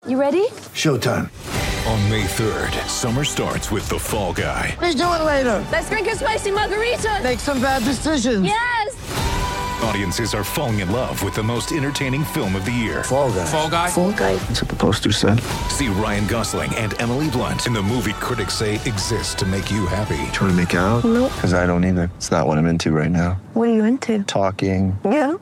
You ready? Showtime. On May 3rd, summer starts with The Fall Guy. Let's do it later. Let's drink a spicy margarita. Make some bad decisions. Yes! Audiences are falling in love with the most entertaining film of the year. Fall Guy. Fall Guy? Fall Guy. That's what the poster said. See Ryan Gosling and Emily Blunt in the movie critics say exists to make you happy. Trying to make it out? Nope. Because I don't either. It's not what I'm into right now. What are you into? Talking. Yeah.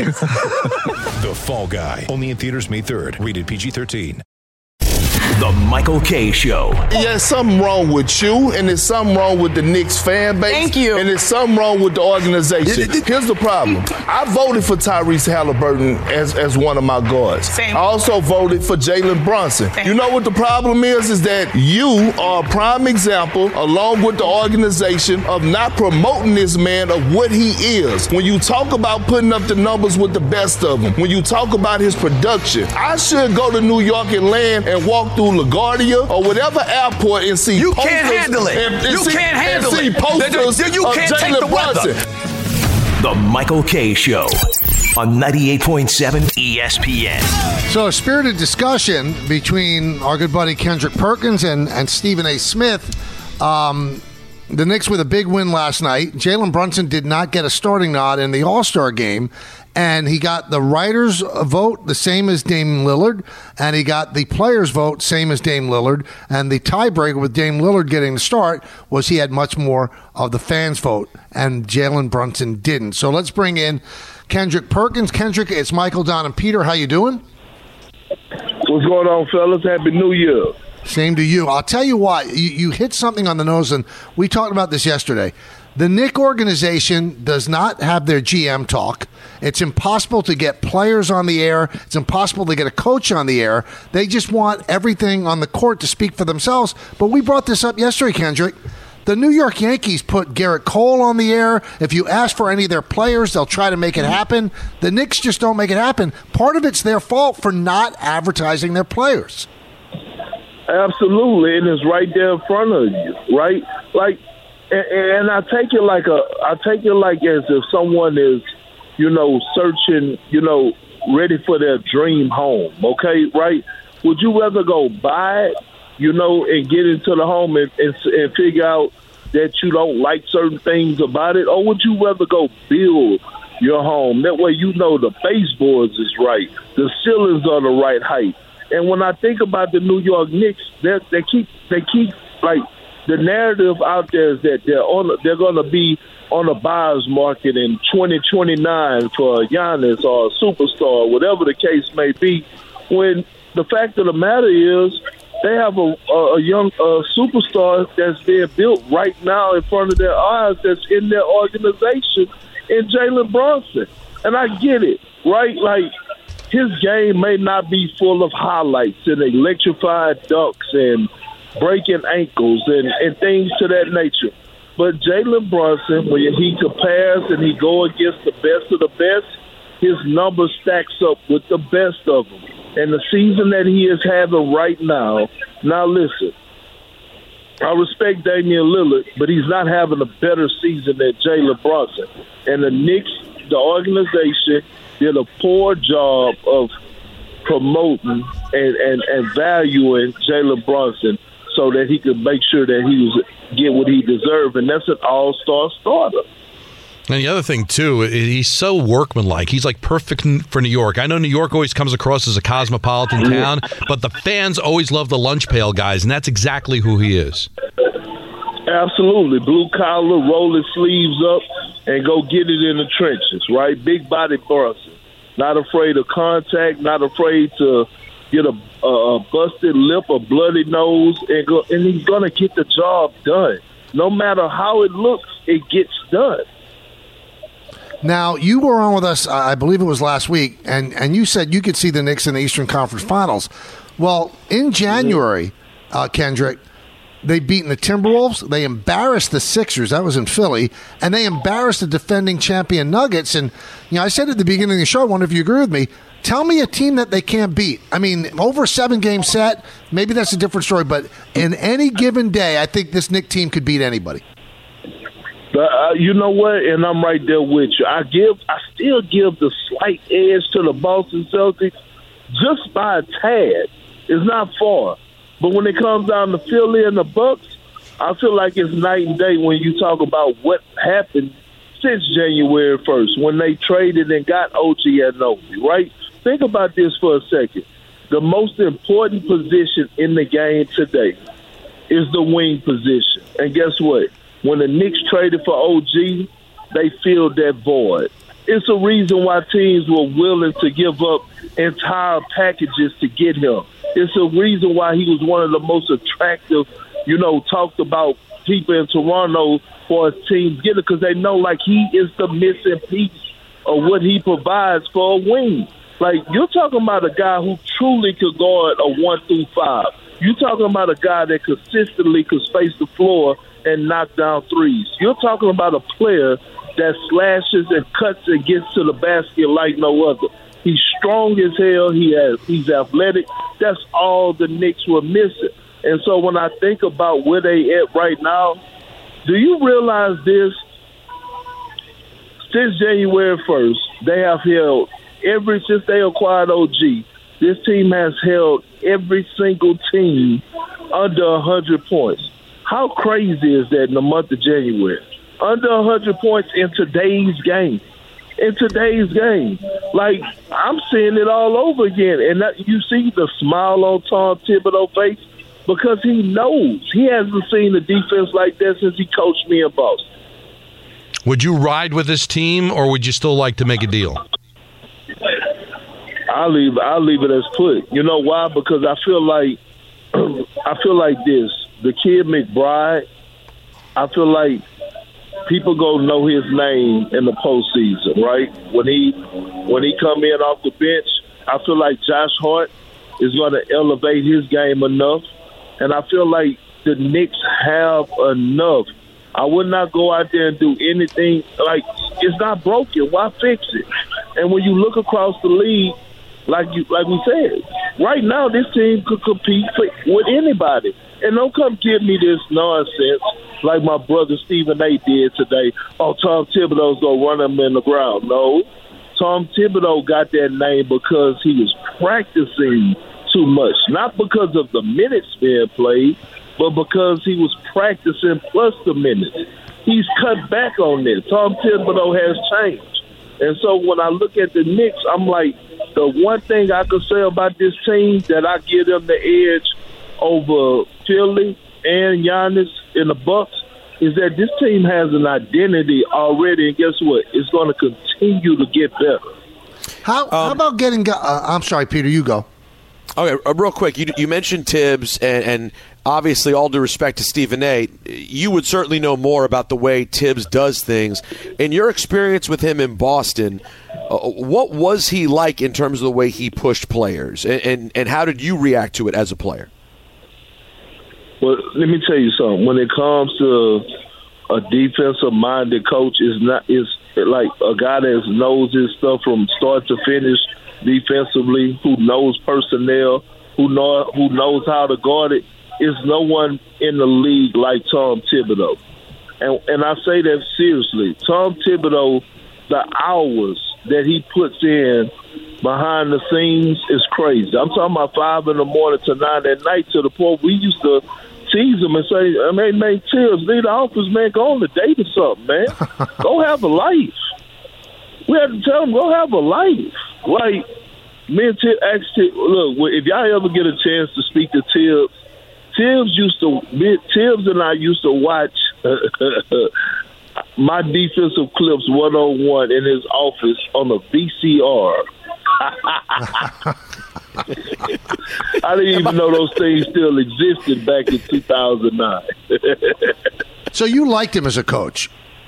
The Fall Guy. Only in theaters May 3rd. Rated PG-13. The Michael Kay Show. Yeah, there's something wrong with you, and there's something wrong with the Knicks fan base. Thank you. And there's something wrong with the organization. Here's the problem. I voted for Tyrese Halliburton as one of my guards. Same. I also voted for Jalen Brunson. Same. You know what the problem is that you are a prime example, along with the organization, of not promoting this man of what he is. When you talk about putting up the numbers with the best of them, when you talk about his production, I should go to New York and land and walk through LaGuardia or whatever airport and see You posters. can't handle it. You can't handle and see it. posters You of can't take Jalen the weather. Brunson. The Michael Kay Show on 98.7 ESPN. So a spirited discussion between our good buddy Kendrick Perkins and Stephen A. Smith. The Knicks with a big win last night. Jalen Brunson did not get a starting nod in the All-Star game, and he got the writers' vote the same as Dame Lillard, and he got the players' vote same as Dame Lillard, and the tiebreaker with Dame Lillard getting the start was he had much more of the fans' vote, and Jalen Brunson didn't. So let's bring in Kendrick Perkins. Kendrick, it's Michael, Don, and Peter. How you doing? What's going on, fellas? Happy New Year. Same to you. I'll tell you what, you hit something on the nose, and we talked about this yesterday. The Knick organization does not have their GM talk. It's impossible to get players on the air. It's impossible to get a coach on the air. They just want everything on the court to speak for themselves. But we brought this up yesterday, Kendrick. The New York Yankees put Garrett Cole on the air. If you ask for any of their players, they'll try to make it happen. The Knicks just don't make it happen. Part of it's their fault for not advertising their players. Absolutely, and it's right there in front of you, right? Like, and I take it like as if someone is, searching, ready for their dream home. Okay, right? Would you rather go buy it, and get into the home and figure out that you don't like certain things about it, or would you rather go build your home? That way, the baseboards is right, the ceilings are the right height. And when I think about the New York Knicks, they keep like the narrative out there is that they're going to be on a buyer's market in 2029 for Giannis or a superstar, whatever the case may be. When the fact of the matter is, they have a young superstar that's being built right now in front of their eyes that's in their organization in Jalen Brunson. And I get it, right? Like, his game may not be full of highlights and electrified dunks and breaking ankles and things to that nature. But Jalen Brunson, when he compares and he go against the best of the best, his number stacks up with the best of them. And the season that he is having right now, listen, I respect Damian Lillard, but he's not having a better season than Jalen Brunson. And the Knicks, the organization, did a poor job of promoting and valuing Jalen Brunson so that he could make sure that he get what he deserved, and that's an all-star starter. And the other thing, too, he's so workmanlike. He's like perfect for New York. I know New York always comes across as a cosmopolitan town, but the fans always love the lunch pail guys, and that's exactly who he is. Absolutely. Blue collar, roll his sleeves up, and go get it in the trenches, right? Big body Brunson. Not afraid of contact, not afraid to get a busted lip, a bloody nose, and he's going to get the job done. No matter how it looks, it gets done. Now, you were on with us, I believe it was last week, and you said you could see the Knicks in the Eastern Conference Finals. Well, in January, Kendrick, they beaten the Timberwolves. They embarrassed the Sixers. That was in Philly. And they embarrassed the defending champion Nuggets. And, I said at the beginning of the show, I wonder if you agree with me, tell me a team that they can't beat. I mean, over a 7-game set, maybe that's a different story. But in any given day, I think this Knicks team could beat anybody. But you know what? And I'm right there with you. I still give the slight edge to the Boston Celtics just by a tad. It's not far. But when it comes down to Philly and the Bucks, I feel like it's night and day when you talk about what happened since January 1st when they traded and got OG Anunoby, right? Think about this for a second. The most important position in the game today is the wing position. And guess what? When the Knicks traded for OG, they filled that void. It's a reason why teams were willing to give up entire packages to get him. It's a reason why he was one of the most attractive, talked about people in Toronto for his team getting, because they know like he is the missing piece of what he provides for a wing. Like, you're talking about a guy who truly could guard a 1 through 5. You're talking about a guy that consistently could space the floor and knock down threes. You're talking about a player that slashes and cuts and gets to the basket like no other. He's strong as hell. He's athletic. That's all the Knicks were missing. And so when I think about where they at right now, do you realize this? Since January 1st, they have held since they acquired OG, this team has held every single team under 100 points. How crazy is that in the month of January? Under 100 points in today's game. Like, I'm seeing it all over again. And you see the smile on Tom Thibodeau's face because he knows. He hasn't seen a defense like that since he coached me in Boston. Would you ride with this team, or would you still like to make a deal? I'll leave it as put. You know why? Because I feel like this. The kid McBride, I feel like people gonna know his name in the postseason, right? When he come in off the bench, I feel like Josh Hart is gonna elevate his game enough, and I feel like the Knicks have enough. I would not go out there and do anything like it's not broken. Why fix it? And when you look across the league, like we said, right now this team could compete with anybody. And don't come give me this nonsense like my brother Stephen A. did today. Oh, Tom Thibodeau's going to run him in the ground. No. Tom Thibodeau got that name because he was practicing too much. Not because of the minutes being played, but because he was practicing plus the minutes. He's cut back on this. Tom Thibodeau has changed. And so when I look at the Knicks, I'm like, the one thing I could say about this team that I give them the edge over Philly and Giannis in the Bucks is that this team has an identity already, and guess what? It's going to continue to get better. How about getting I'm sorry, Peter, you go. Okay, real quick, you mentioned Tibbs, and obviously, all due respect to Stephen A., you would certainly know more about the way Tibbs does things. In your experience with him in Boston, what was he like in terms of the way he pushed players, and how did you react to it as a player? Well, let me tell you something. When it comes to a defensive-minded coach, is like a guy that knows his stuff from start to finish defensively, who knows personnel, who knows how to guard it. Is no one in the league like Tom Thibodeau. And I say that seriously. Tom Thibodeau, the hours that he puts in behind the scenes is crazy. I'm talking about 5 in the morning to 9 at night, to the point we used to tease him and say, man, Tibbs, leave the office, man. Go on a date or something, man. Go have a life. We had to tell him, go have a life. Like, me and Tibbs asked Tibbs, look, if y'all ever get a chance to speak to Tibbs, Tibbs and I used to watch my defensive clips one-on-one in his office on a VCR. I didn't even know those things still existed back in 2009. So you liked him as a coach?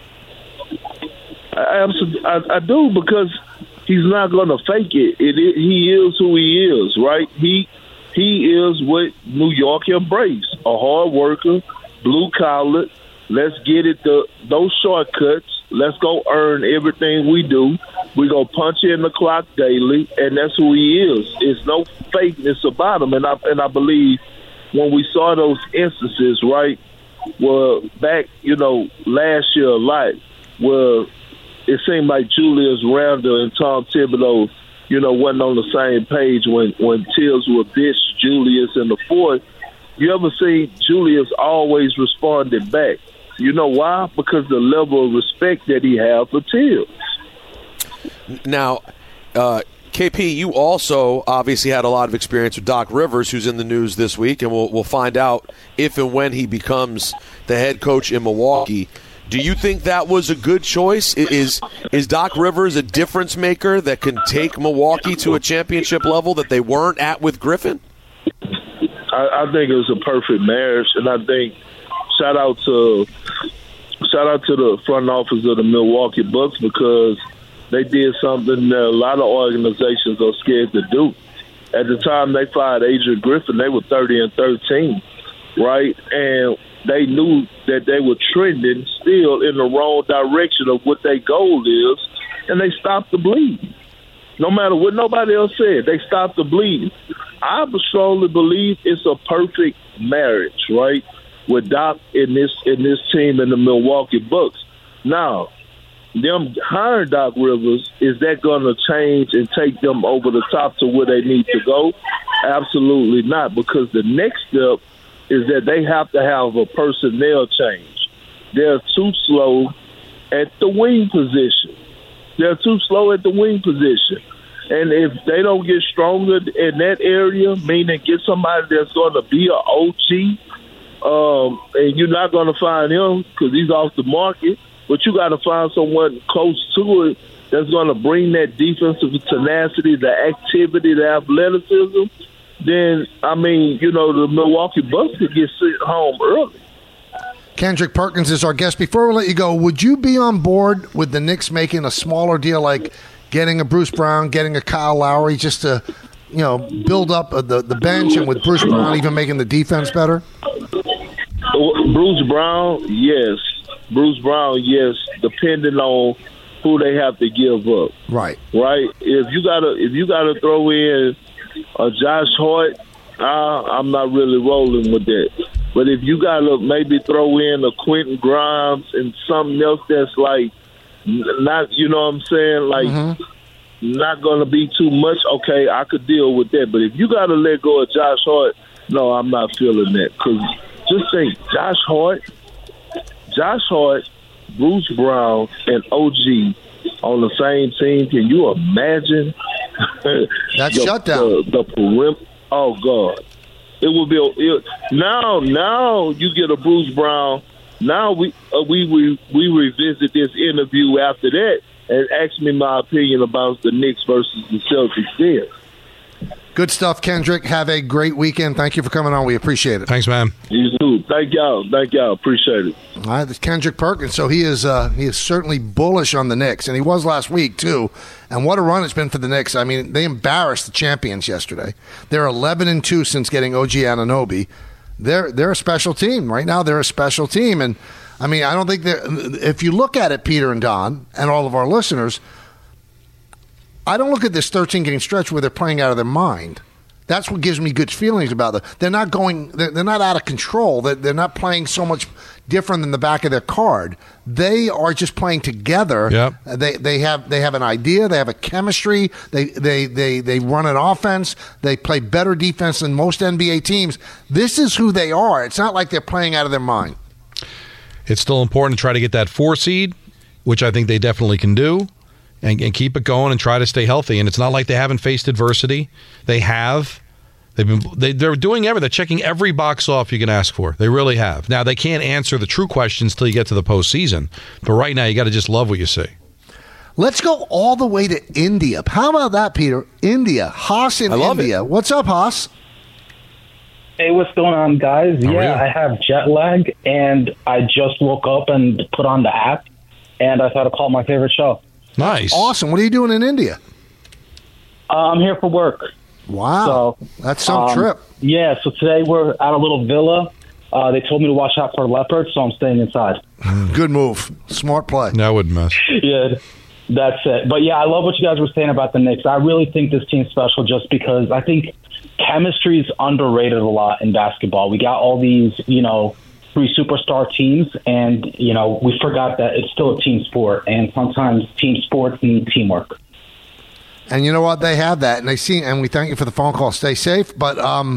I do, because he's not going to fake it. He is who he is, right? He is what New York embraced, a hard worker, blue-collar. Let's get it, those shortcuts. Let's go earn everything we do. We go punch in the clock daily, and that's who he is. There's no fakeness about him. And I believe when we saw those instances, right, well, back, last year a lot, where it seemed like Julius Randle and Tom Thibodeau wasn't on the same page when Tibbs would bitch Julius in the fourth. You ever see Julius always responded back? You know why? Because the level of respect that he had for Tibbs. Now, KP, you also obviously had a lot of experience with Doc Rivers, who's in the news this week, and we'll find out if and when he becomes the head coach in Milwaukee. Do you think that was a good choice? Is Doc Rivers a difference maker that can take Milwaukee to a championship level that they weren't at with Griffin? I think it was a perfect marriage, and I think shout out to the front office of the Milwaukee Bucks because they did something that a lot of organizations are scared to do. At the time they fired Adrian Griffin, they were 30-13, right? And they knew that they were trending still in the wrong direction of what their goal is, and they stopped the bleeding. No matter what nobody else said, they stopped the bleeding. I strongly believe it's a perfect marriage, right, with Doc in this team in the Milwaukee Bucks. Now, them hiring Doc Rivers, is that going to change and take them over the top to where they need to go? Absolutely not, because the next step is that they have to have a personnel change. They're too slow at the wing position. And if they don't get stronger in that area, meaning get somebody that's going to be an OG, and you're not going to find him because he's off the market, but you got to find someone close to it that's going to bring that defensive tenacity, the activity, the athleticism, then, the Milwaukee Bucks could get sent home early. Kendrick Perkins is our guest. Before we let you go, would you be on board with the Knicks making a smaller deal like getting a Bruce Brown, getting a Kyle Lowry just to, build up the bench and with Bruce Brown even making the defense better? Bruce Brown, yes. Depending on who they have to give up. Right. If you gotta throw in a Josh Hart, I'm not really rolling with that. But if you gotta maybe throw in a Quentin Grimes and something else that's like not, not gonna be too much, okay, I could deal with that. But if you gotta let go of Josh Hart, no, I'm not feeling that. Because just think, Josh Hart, Bruce Brown, and OG on the same team. Can you imagine? That's shutdown. The perimeter. Oh God, it will be. Now you get a Bruce Brown. Now we revisit this interview after that and ask me my opinion about the Knicks versus the Celtics. Then. Good stuff, Kendrick. Have a great weekend. Thank you for coming on. We appreciate it. Thanks, man. You too. Thank y'all. Appreciate it. All right, this is Kendrick Perkins. So he is certainly bullish on the Knicks, and he was last week too. And what a run it's been for the Knicks. I mean, they embarrassed the champions yesterday. They're 11-2 since getting OG Anunoby. They're a special team right now. They're a special team, and I mean, I don't think if you look at it, Peter and Don, and all of our listeners, I don't look at this 13-game stretch where they're playing out of their mind. That's what gives me good feelings about them. They're not out of control. They're not playing so much different than the back of their card. They are just playing together. Yep. They have an idea. They have a chemistry. They run an offense. They play better defense than most NBA teams. This is who they are. It's not like they're playing out of their mind. It's still important to try to get that 4 seed, which I think they definitely can do. And keep it going and try to stay healthy. And it's not like they haven't faced adversity. They have. They're doing everything. They're checking every box off you can ask for. They really have. Now, they can't answer the true questions till you get to the postseason. But right now, you got to just love what you see. Let's go all the way to India. How about that, Peter? India. Haas in India. It. What's up, Haas? Hey, what's going on, guys? I have jet lag, and I just woke up and put on the app, and I thought I'd call it my favorite show. Nice. Awesome. What are you doing in India? I'm here for work. Wow. So, that's some trip. Yeah, so today we're at a little villa. They told me to watch out for leopards, so I'm staying inside. Good move. Smart play. I wouldn't mess. Yeah, that's it. But, yeah, I love what you guys were saying about the Knicks. I really think this team's special just because I think chemistry is underrated a lot in basketball. We got all these, 3 superstar teams, and, we forgot that it's still a team sport, and sometimes team sports need teamwork. And you know what? They have that, and and we thank you for the phone call. Stay safe, but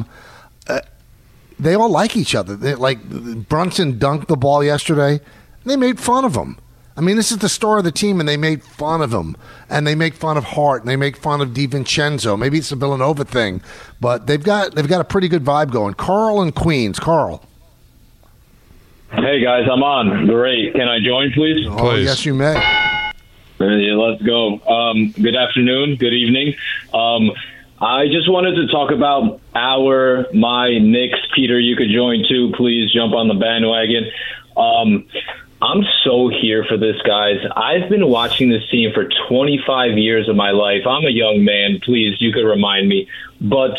they all like each other. Brunson dunked the ball yesterday, and they made fun of him. I mean, this is the star of the team, and they made fun of him, and they make fun of Hart, and they make fun of DiVincenzo. Maybe it's a Villanova thing, but they've got a pretty good vibe going. Carl in Queens. Carl. Hey guys, I'm on. Great. Can I join, please? Oh, yes, you may. Yeah, let's go. Good afternoon. Good evening. I just wanted to talk about my Knicks. Peter, you could join too. Please jump on the bandwagon. I'm so here for this, guys. I've been watching this team for 25 years of my life. I'm a young man. Please, you could remind me. But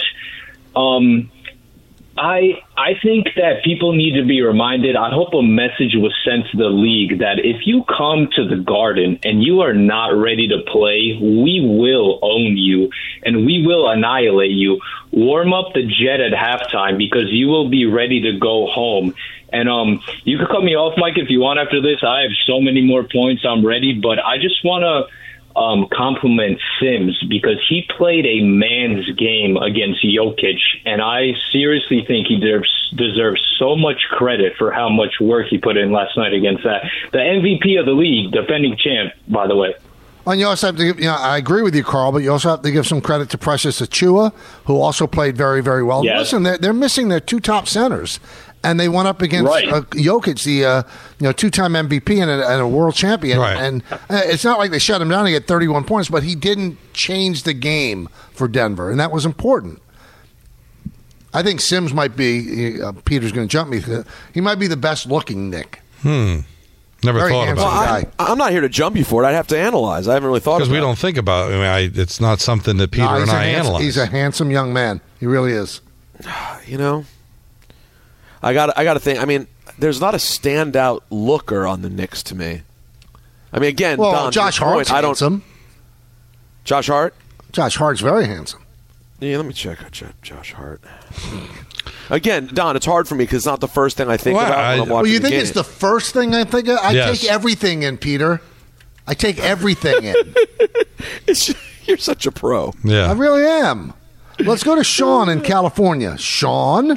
I think that people need to be reminded. I hope a message was sent to the league that if you come to the Garden and you are not ready to play, we will own you and we will annihilate you. Warm up the jet at halftime because you will be ready to go home. And you can cut me off, Mike, if you want after this. I have so many more points. I'm ready. But I just want to compliment Sims because he played a man's game against Jokic. And I seriously think he deserves so much credit for how much work he put in last night against that. The MVP of the league, defending champ, by the way. And you also have to give, I agree with you, Carl, but you also have to give some credit to Precious Achiuwa, who also played very, very well. Yes. Listen, they're missing their two top centers. And they went up against Jokic, the two-time MVP and a world champion. Right. And it's not like they shut him down to get 31 points, but he didn't change the game for Denver, and that was important. I think Sims might be, Peter's going to jump me, he might be the best-looking Knick. Never Very thought about it. I'm not here to jump you for it. I'd have to analyze. I haven't really thought about it. Because we don't think about it. I mean, it's not something that Peter and I analyze. He's a handsome young man. He really is. I got to think. I mean, there's not a standout looker on the Knicks to me. I mean, again, Don, Josh Hart's handsome. Josh Hart? Josh Hart's very handsome. Yeah, let me check Josh Hart. Again, Don, it's hard for me because it's not the first thing I think about when I'm watching Well, you the think game. it's the first thing I think of? I take everything in, Peter. I take everything in. You're such a pro. Yeah. I really am. Let's go to Sean in California. Sean.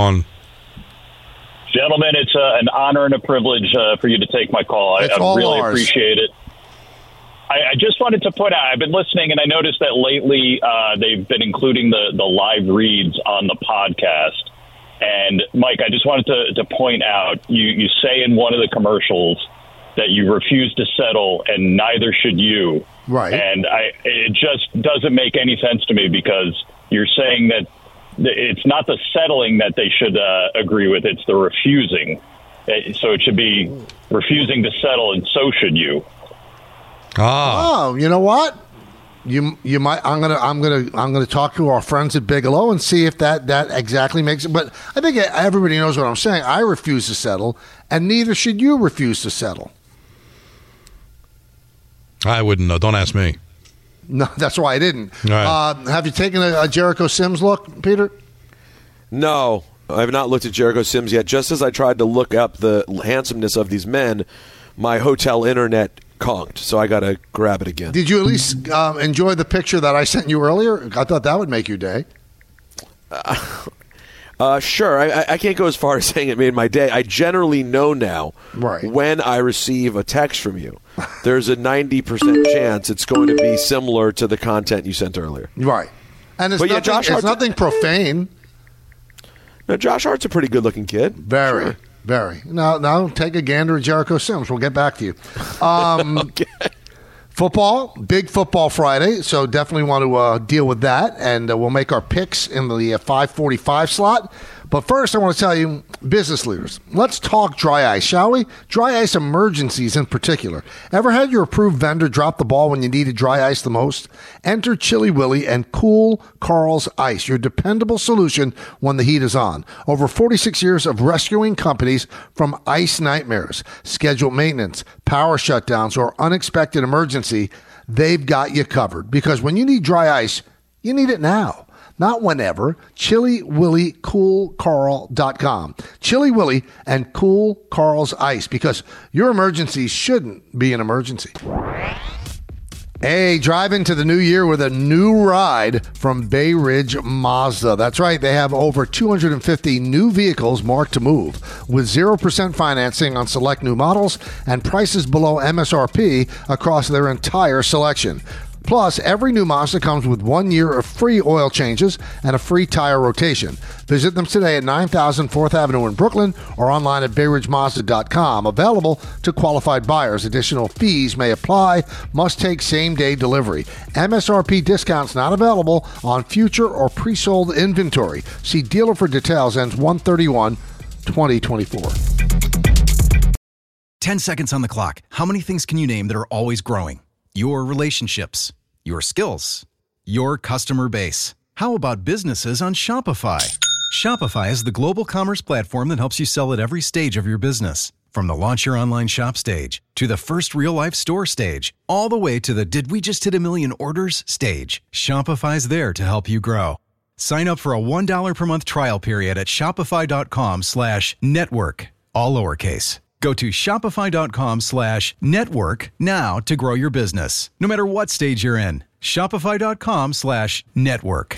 Gentlemen, it's an honor and a privilege for you to take my call. I really appreciate it. I just wanted to point out, I've been listening, and I noticed that lately they've been including the live reads on the podcast. And, Mike, I just wanted to point out, you say in one of the commercials that you refuse to settle, and neither should you. Right. And it just doesn't make any sense to me because you're saying that it's not the settling that they should agree with, it's the refusing. So it should be refusing to settle, and so should you. Oh, you know what? You might. I'm gonna talk to our friends at Bigelow and see if that exactly makes it. But I think everybody knows what I'm saying. I refuse to settle, and neither should you refuse to settle. I wouldn't know. Don't ask me. No, that's why I didn't. Right. Have you taken a Jericho Sims look, Peter? No, I have not looked at Jericho Sims yet. Just as I tried to look up the handsomeness of these men, my hotel internet conked, so I got to grab it again. Did you at least enjoy the picture that I sent you earlier? I thought that would make your day. Sure. I can't go as far as saying it made my day. I generally know now when I receive a text from you, there's a 90% chance it's going to be similar to the content you sent earlier. Right. And it's nothing profane. No, Josh Hart's a pretty good-looking kid. Very. Now take a gander at Jericho Sims. We'll get back to you. Okay. Football, big football Friday, so definitely want to deal with that, and we'll make our picks in the 5:45 slot. But first, I want to tell you, business leaders, let's talk dry ice, shall we? Dry ice emergencies in particular. Ever had your approved vendor drop the ball when you needed dry ice the most? Enter Chili Willy and Cool Carl's Ice, your dependable solution when the heat is on. Over 46 years of rescuing companies from ice nightmares, scheduled maintenance, power shutdowns, or unexpected emergency, they've got you covered. Because when you need dry ice, you need it now. Not whenever. Chili Willy, CoolCarl.com. Chili Willy and Cool Carl's Ice, because your emergency shouldn't be an emergency. Hey, drive into the new year with a new ride from Bay Ridge Mazda. That's right. They have over 250 new vehicles marked to move with 0% financing on select new models and prices below MSRP across their entire selection. Plus, every new Mazda comes with 1 year of free oil changes and a free tire rotation. Visit them today at 9000 4th Avenue in Brooklyn or online at BayRidgeMazda.com. Available to qualified buyers. Additional fees may apply. Must take same-day delivery. MSRP discounts not available on future or pre-sold inventory. See dealer for details. Ends 1/31/2024. 10 seconds on the clock. How many things can you name that are always growing? Your relationships, your skills, your customer base. How about businesses on Shopify? Shopify is the global commerce platform that helps you sell at every stage of your business. From the launch your online shop stage, to the first real-life store stage, all the way to the did we just hit 1 million orders stage. Shopify's there to help you grow. Sign up for a $1 per month trial period at shopify.com/network, all lowercase. Go to shopify.com/network now to grow your business. No matter what stage you're in, shopify.com/network.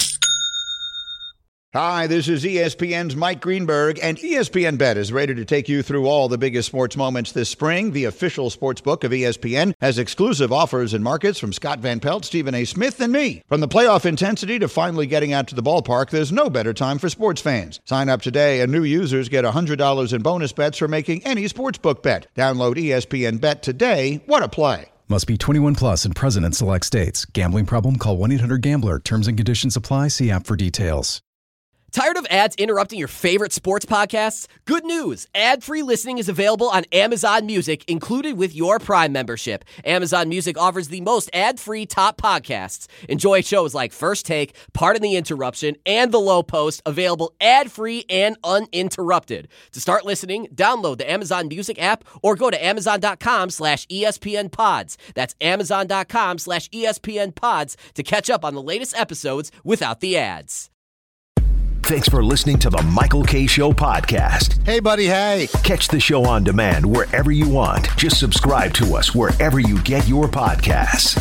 Hi, this is ESPN's Mike Greenberg, and ESPN Bet is ready to take you through all the biggest sports moments this spring. The official sports book of ESPN has exclusive offers and markets from Scott Van Pelt, Stephen A. Smith, and me. From the playoff intensity to finally getting out to the ballpark, there's no better time for sports fans. Sign up today, and new users get $100 in bonus bets for making any sportsbook bet. Download ESPN Bet today. What a play. Must be 21 plus and present in select states. Gambling problem? Call 1-800-GAMBLER. Terms and conditions apply. See app for details. Tired of ads interrupting your favorite sports podcasts? Good news! Ad-free listening is available on Amazon Music, included with your Prime membership. Amazon Music offers the most ad-free top podcasts. Enjoy shows like First Take, Pardon the Interruption, and The Low Post, available ad-free and uninterrupted. To start listening, download the Amazon Music app or go to amazon.com/ESPN Pods. That's amazon.com/ESPN Pods to catch up on the latest episodes without the ads. Thanks for listening to the Michael K. Show podcast. Hey, buddy, hey. Catch the show on demand wherever you want. Just subscribe to us wherever you get your podcasts.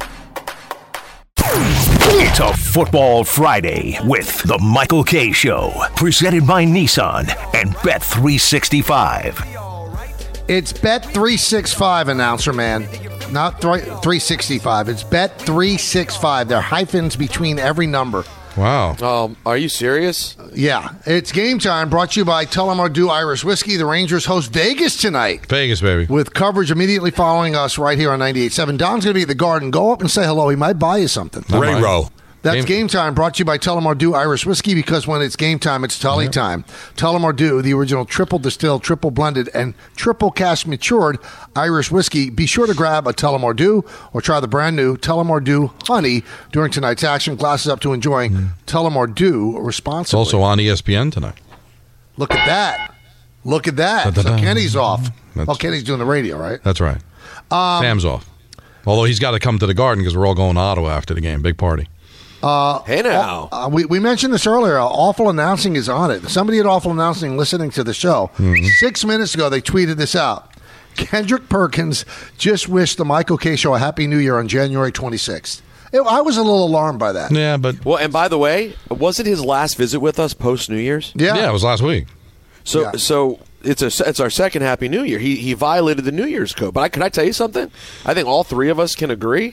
It's a Football Friday with the Michael K. Show, presented by Nissan and Bet365. It's Bet365, announcer man. Not 365. It's Bet365. There are hyphens between every number. Wow. Are you serious? Yeah. It's game time, brought to you by Tullamore Dew Irish Whiskey. The Rangers host Vegas tonight. Vegas, baby. With coverage immediately following us right here on 98.7. Don's going to be at the Garden. Go up and say hello. He might buy you something. Ray Rowe. That's game time, brought to you by Tullamore Dew Irish Whiskey, because when it's game time, it's Tully time. Tullamore Dew, the original triple distilled, triple blended, and triple cask matured Irish whiskey. Be sure to grab a Tullamore Dew or try the brand new Tullamore Dew Honey during tonight's action. Glasses up to enjoying Tullamore Dew responsibly. It's also on ESPN tonight. Look at that. Look at that. So Kenny's off. Well, Kenny's doing the radio, right? That's right. Sam's off. Although he's got to come to the Garden because we're all going to Ottawa after the game. Big party. Hey now. We mentioned this earlier. Awful Announcing is on it. Somebody at Awful Announcing listening to the show. 6 minutes ago, they tweeted this out. Kendrick Perkins just wished the Michael K. Show a Happy New Year on January 26th. I was a little alarmed by that. Yeah, but... Well, and by the way, was it his last visit with us post-New Year's? Yeah, it was last week. So it's our second Happy New Year. He violated the New Year's code. But can I tell you something? I think all three of us can agree.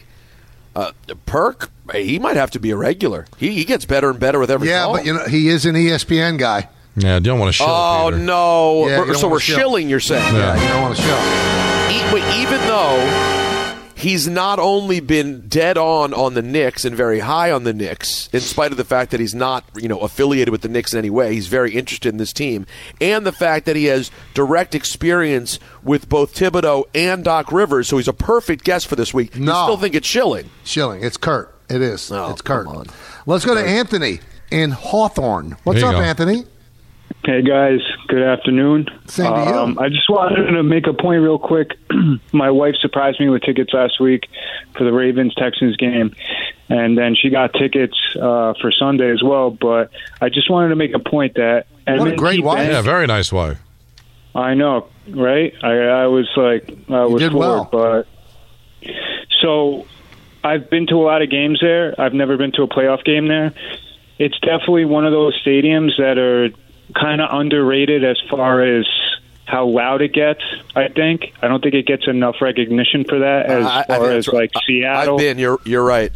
Perk, he might have to be a regular. He gets better and better with every call. But he is an ESPN guy. Yeah, you don't want to shill. Oh, Peter. no. Yeah, So we're shilling, you're saying? Yeah, you don't want to shill. Even though he's not only been dead on the Knicks and very high on the Knicks, in spite of the fact that he's not affiliated with the Knicks in any way, he's very interested in this team, and the fact that he has direct experience with both Thibodeau and Doc Rivers, so he's a perfect guest for this week. You still think it's shilling? Shilling. It's Kurt. It is. It's Kurt. Let's go to Anthony in Hawthorne. What's up, Anthony? Hey, guys. Good afternoon. Same to you. I just wanted to make a point real quick. My wife surprised me with tickets last week for the Ravens-Texans game, and then she got tickets for Sunday as well. But I just wanted to make a point that... What a great wife. Yeah, very nice wife. I know, right? I was floored. Well. But so I've been to a lot of games there. I've never been to a playoff game there. It's definitely one of those stadiums that are kind of underrated as far as how loud it gets, I think. I don't think it gets enough recognition for that as far as like Seattle. I've been. You're right.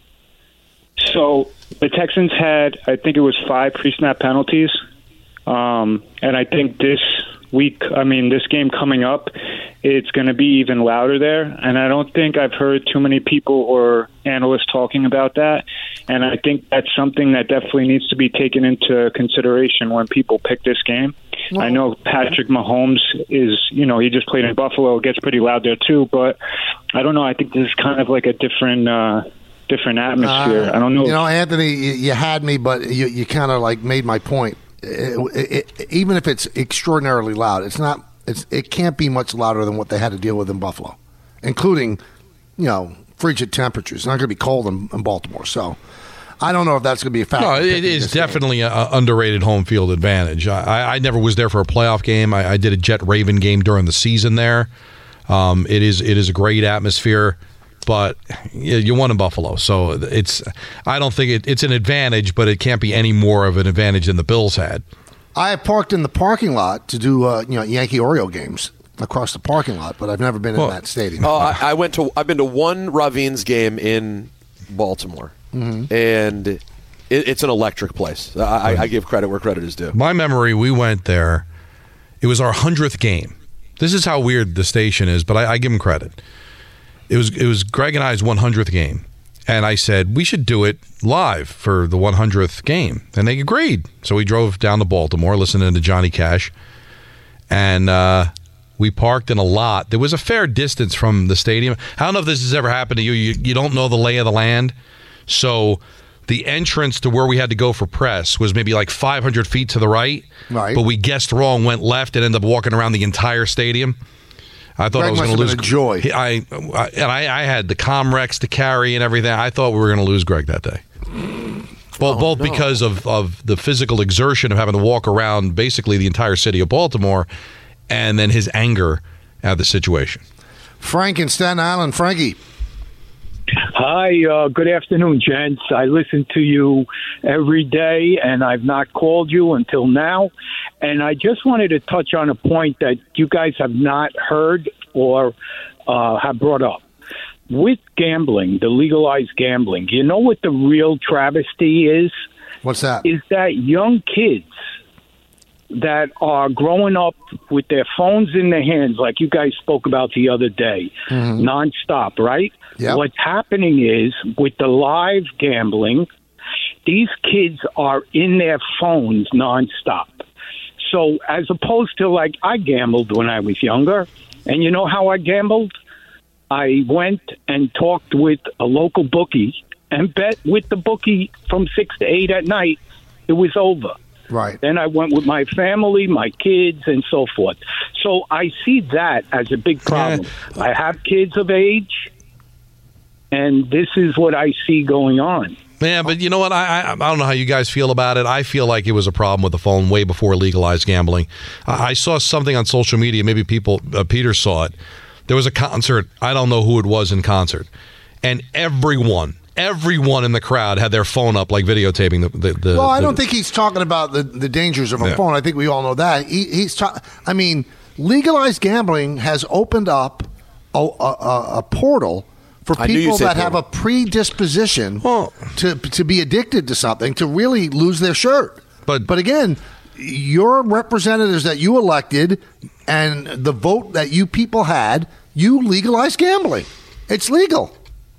So the Texans had, I think it was 5 pre-snap penalties. And I think this game coming up, it's going to be even louder there. And I don't think I've heard too many people or analysts talking about that. And I think that's something that definitely needs to be taken into consideration when people pick this game. Well, I know Patrick Mahomes is, he just played in Buffalo. It gets pretty loud there too. But I don't know. I think this is kind of like a different atmosphere. I don't know. Anthony, you had me, but you kind of like made my point. Even if it's extraordinarily loud, it can't be much louder than what they had to deal with in Buffalo, including, frigid temperatures. It's not going to be cold in Baltimore. So I don't know if that's going to be a factor. No, it is definitely an underrated home field advantage. I never was there for a playoff game. I did a Jet-Raven game during the season there. It is a great atmosphere. But you won in Buffalo, so I don't think it's an advantage, but it can't be any more of an advantage than the Bills had. I have parked in the parking lot to do Yankee Oriole games across the parking lot, but I've never been in that stadium. I've been to one Ravens game in Baltimore, and it's an electric place. I give credit where credit is due. My memory, we went there. It was our 100th game. This is how weird the station is, but I give them credit. It was Greg and I's 100th game, and I said, we should do it live for the 100th game, and they agreed. So we drove down to Baltimore, listening to Johnny Cash, and we parked in a lot. There was a fair distance from the stadium. I don't know if this has ever happened to you. You don't know the lay of the land, so the entrance to where we had to go for press was maybe like 500 feet to the right, but we guessed wrong, went left, and ended up walking around the entire stadium. I thought I was going to lose. Joy. I had the Comrex to carry and everything. I thought we were going to lose Greg that day. Both because of the physical exertion of having to walk around basically the entire city of Baltimore, and then his anger at the situation. Frank in Staten Island. Frankie. Hi, good afternoon, gents. I listen to you every day, and I've not called you until now. And I just wanted to touch on a point that you guys have not heard or have brought up. With gambling, the legalized gambling, you know what the real travesty is? What's that? Is that young kids that are growing up with their phones in their hands, like you guys spoke about the other day, nonstop, right? Yep. What's happening is with the live gambling, these kids are in their phones nonstop. So as opposed to like I gambled when I was younger, and you know how I gambled? I went and talked with a local bookie and bet with the bookie from 6 to 8 at night. It was over. Right. Then I went with my family, my kids, and so forth. So I see that as a big problem. Yeah. I have kids of age, and this is what I see going on. Yeah, but you know what? I don't know how you guys feel about it. I feel like it was a problem with the phone way before legalized gambling. I saw something on social media. Maybe Peter saw it. There was a concert. I don't know who it was in concert. And everyone in the crowd had their phone up, like videotaping the Well, I don't think he's talking about the dangers of a phone. I think we all know that. Legalized gambling has opened up a portal for people that have a predisposition to be addicted to something, to really lose their shirt. But again, your representatives that you elected and the vote that you people had, you legalized gambling. It's legal.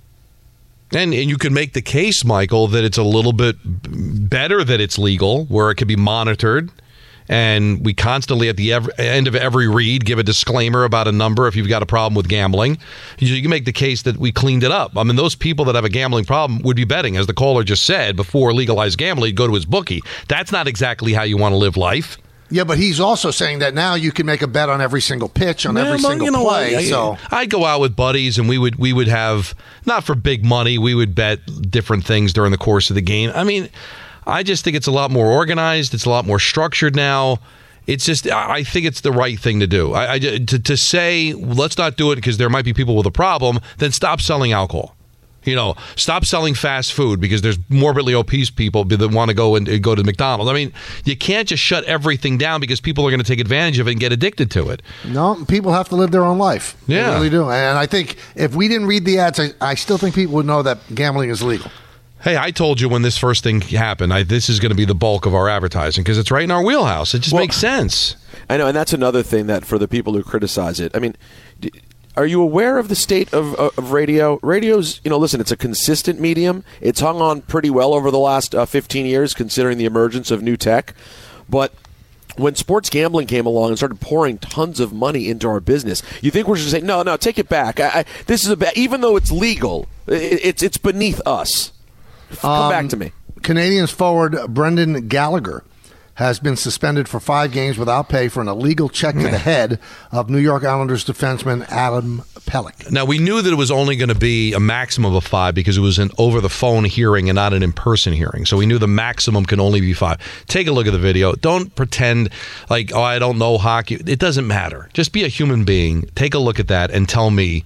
And you can make the case, Michael, that it's a little bit better that it's legal, where it can be monitored. And we constantly, at the end of every read, give a disclaimer about a number if you've got a problem with gambling. You can make the case that we cleaned it up. I mean, those people that have a gambling problem would be betting, as the caller just said, before legalized gambling, go to his bookie. That's not exactly how you want to live life. Yeah, but he's also saying that now you can make a bet on every single pitch, on every single play. So I'd go out with buddies, and we would have, not for big money, we would bet different things during the course of the game. I mean, I just think it's a lot more organized. It's a lot more structured now. It's just, I think it's the right thing to do. To say, let's not do it because there might be people with a problem, then stop selling alcohol. Stop selling fast food because there's morbidly obese people that want to go to McDonald's. I mean, you can't just shut everything down because people are going to take advantage of it and get addicted to it. No, people have to live their own life. Yeah. They really do. And I think if we didn't read the ads, I still think people would know that gambling is legal. Hey, I told you when this first thing happened, this is going to be the bulk of our advertising because it's right in our wheelhouse. It just makes sense. I know, and that's another thing that for the people who criticize it. I mean, are you aware of the state of radio? Radio's, listen, it's a consistent medium. It's hung on pretty well over the last 15 years, considering the emergence of new tech. But when sports gambling came along and started pouring tons of money into our business, you think we're just saying, no, take it back. This is even though it's legal, it's beneath us. Come back to me. Canadians forward Brendan Gallagher has been suspended for 5 games without pay for an illegal check to the head of New York Islanders defenseman Adam Pelech. Now, we knew that it was only going to be a maximum of 5 because it was an over-the-phone hearing and not an in-person hearing. So we knew the maximum can only be 5. Take a look at the video. Don't pretend like, I don't know hockey. It doesn't matter. Just be a human being. Take a look at that and tell me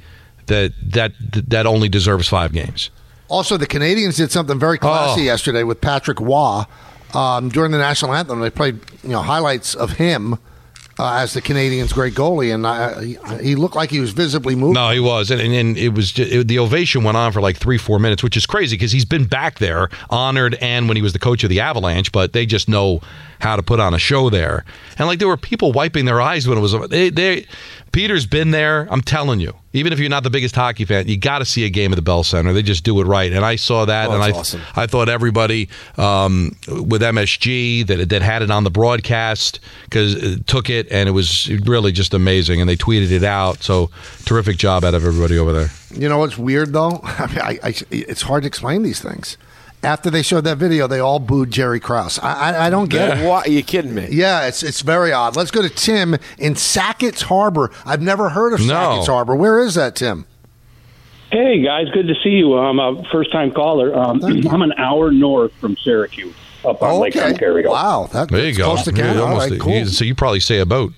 that only deserves 5 games. Also, the Canadians did something very classy yesterday with Patrick Waugh. During the national anthem, they played highlights of him as the Canadians' great goalie, and he looked like he was visibly moved. No, he was, and it was the ovation went on for like 3-4 minutes, which is crazy because he's been back there, honored, and when he was the coach of the Avalanche, but they just know how to put on a show there. And there were people wiping their eyes when it was. Peter's been there. I'm telling you, even if you're not the biggest hockey fan, you got to see a game at the Bell Center. They just do it right, and I saw that, and awesome. I thought everybody with MSG that had it on the broadcast because took it, and it was really just amazing, and they tweeted it out. So terrific job out of everybody over there. You know what's weird though? It's hard to explain these things. After they showed that video, they all booed Jerry Krause. I don't get it. What? Are you kidding me? Yeah, it's very odd. Let's go to Tim in Sackett's Harbor. I've never heard of Sackett's Harbor. Where is that, Tim? Hey, guys. Good to see you. I'm a first-time caller. I'm an hour north from Syracuse, up on Lake Ontario. Wow. There you go. Close to Canada. All right, cool. So you probably say a boat.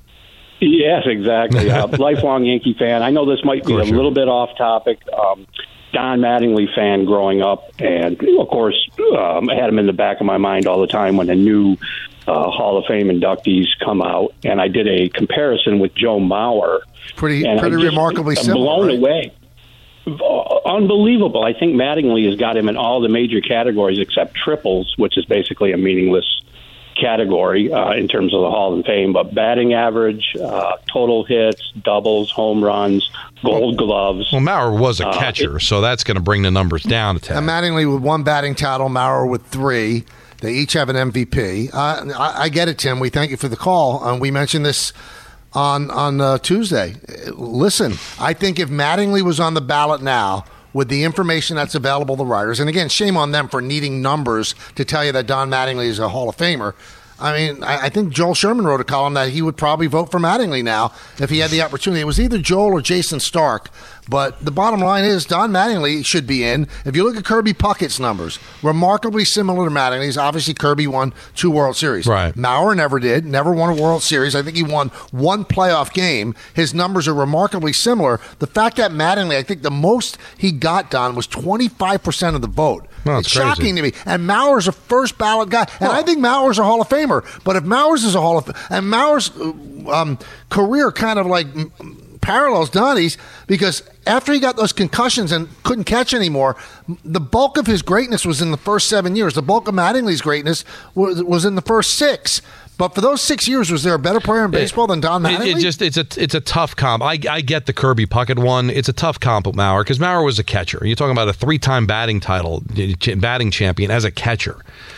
Yes, exactly. Lifelong Yankee fan. I know this might be a little bit off topic. Don Mattingly fan growing up, and of course, I had him in the back of my mind all the time when the new Hall of Fame inductees come out, and I did a comparison with Joe Mauer. Pretty remarkably similar. Blown away. Unbelievable. I think Mattingly has got him in all the major categories except triples, which is basically a meaningless category in terms of the Hall of Fame, but batting average, total hits, doubles, home runs, gold gloves. Well, Mauer was a catcher, so that's going to bring the numbers down a tad. And Mattingly with 1 batting title, Mauer with 3. They each have an MVP. I get it, Tim. We thank you for the call. We mentioned this on Tuesday. Listen, I think if Mattingly was on the ballot now, with the information that's available to writers, and again, shame on them for needing numbers to tell you that Don Mattingly is a Hall of Famer. I mean, I think Joel Sherman wrote a column that he would probably vote for Mattingly now if he had the opportunity. It was either Joel or Jason Stark, but the bottom line is Don Mattingly should be in. If you look at Kirby Puckett's numbers, remarkably similar to Mattingly's. Obviously, Kirby won 2 World Series. Right. Mauer never did, never won a World Series. I think he won 1 playoff game. His numbers are remarkably similar. The fact that Mattingly, I think the most he got done was 25% of the vote. No, it's shocking to me. And Mauer's a first ballot guy. And I think Mauer's a Hall of Famer. But if Mauer's is a Hall of Famer, and Mauer's career kind of like parallels Donnie's, because after he got those concussions and couldn't catch anymore, the bulk of his greatness was in the first 7 years. The bulk of Mattingly's greatness was in the first 6. But for those 6 years, was there a better player in baseball than Don Mattingly? It's a tough comp. I get the Kirby Puckett one. It's a tough comp with Mauer because Mauer was a catcher. You're talking about a 3-time batting champion as a catcher.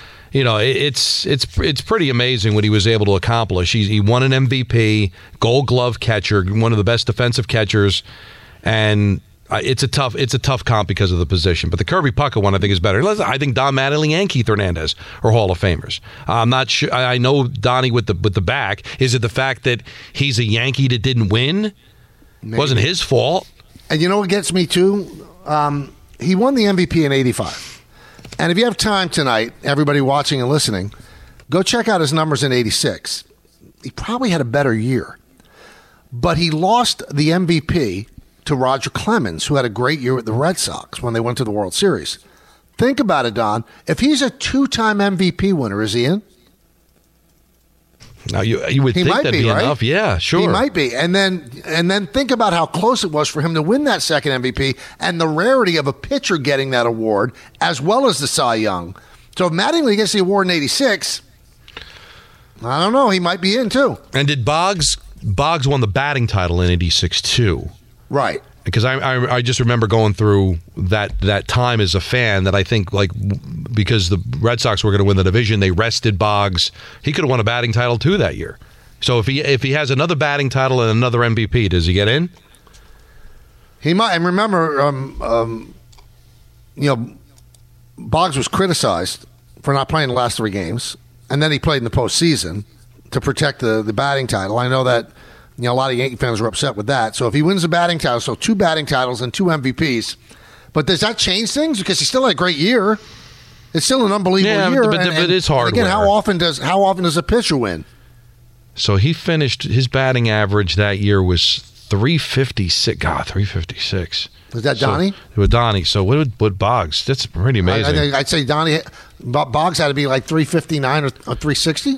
It's pretty amazing what he was able to accomplish. He won an MVP, Gold Glove catcher, one of the best defensive catchers, and it's a tough comp because of the position. But the Kirby Puckett one I think is better. I think Don Mattingly and Keith Hernandez are Hall of Famers. I'm not sure. I know Donnie with the back. Is it the fact that he's a Yankee that didn't win? Maybe. Wasn't his fault. And you know what gets me too? He won the MVP in '85. And if you have time tonight, everybody watching and listening, go check out his numbers in '86. He probably had a better year. But he lost the MVP to Roger Clemens, who had a great year with the Red Sox when they went to the World Series. Think about it, Don. If he's a 2-time MVP winner, is he in? Now you would think that'd be enough. Yeah, sure. He might be. And then think about how close it was for him to win that second MVP and the rarity of a pitcher getting that award as well as the Cy Young. So if Mattingly gets the award in 86, I don't know. He might be in too. And did Boggs won the batting title in 86 too? Right. Because I just remember going through that time as a fan that I think, like, because the Red Sox were going to win the division, they rested Boggs. He could have won a batting title too that year. So if he has another batting title and another MVP, does he get in? He might. And remember, Boggs was criticized for not playing the last 3 games, and then he played in the postseason to protect the batting title. I know that. A lot of Yankee fans were upset with that. So if he wins the batting title, so 2 batting titles and 2 MVPs, but does that change things? Because he still had a great year. It's still an unbelievable year. But it's hard. Again, how often does a pitcher win? So he finished, his batting average that year was 356. God, 356. Was that Donnie? With Donnie. So what would Boggs? That's pretty amazing. I'd say Boggs had to be like 359 or 360.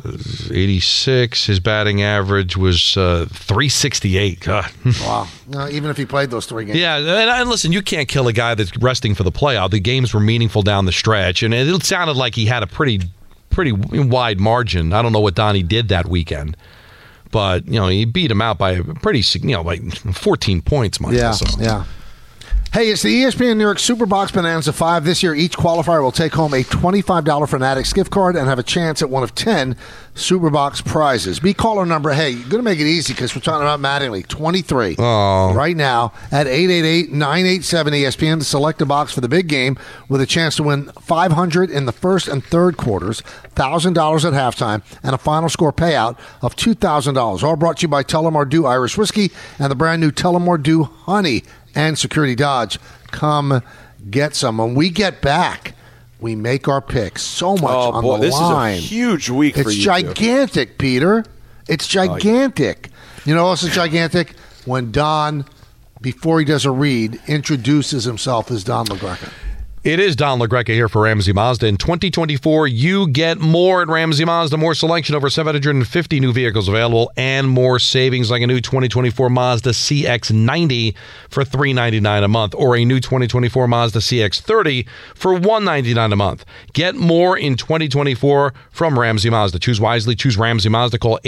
86. His batting average was 368. God. Wow. Even if he played those 3 games. Yeah, and listen, you can't kill a guy that's resting for the playoff. The games were meaningful down the stretch, and it sounded like he had a pretty wide margin. I don't know what Donnie did that weekend, but he beat him out by a pretty, like 14 points. Yeah. Hey, it's the ESPN New York Superbox Bonanza 5. This year, each qualifier will take home a $25 Fanatics gift card and have a chance at one of 10 Superbox prizes. Be caller number, hey, you're going to make it easy because we're talking about Mattingly, 23. Right now at 888-987-ESPN to select a box for the big game with a chance to win $500 in the first and third quarters, $1,000 at halftime, and a final score payout of $2,000. All brought to you by Tullamore Dew Irish Whiskey and the brand new Tullamore Dew Honey and Security Dodge. Come get some. When we get back, we make our picks. So much on the line. This is a huge week for you. It's gigantic, Peter. It's gigantic. You know what else is gigantic? When Don, before he does a read, introduces himself as Don LaGreca. It is Don LaGreca here for Ramsey Mazda. In 2024, you get more at Ramsey Mazda. More selection, over 750 new vehicles available, and more savings like a new 2024 Mazda CX-90 for $399 a month, or a new 2024 Mazda CX-30 for $199 a month. Get more in 2024 from Ramsey Mazda. Choose wisely. Choose Ramsey Mazda. Call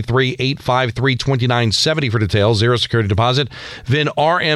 833-853-2970 for details. Zero security deposit. VIN